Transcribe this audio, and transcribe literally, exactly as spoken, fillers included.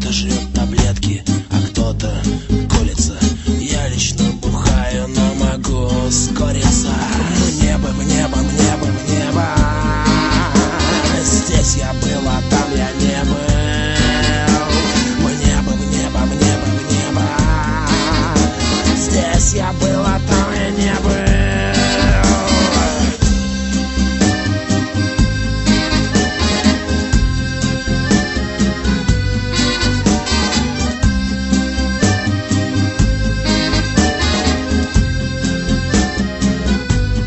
Кто-то жрет таблетки, а кто-то колется. Я лично бухаю, но могу ускориться. В небо, в небо, в небо, в небо. Здесь я был, а там я не был. В небо, в небо, в небо, в небо. Здесь я был.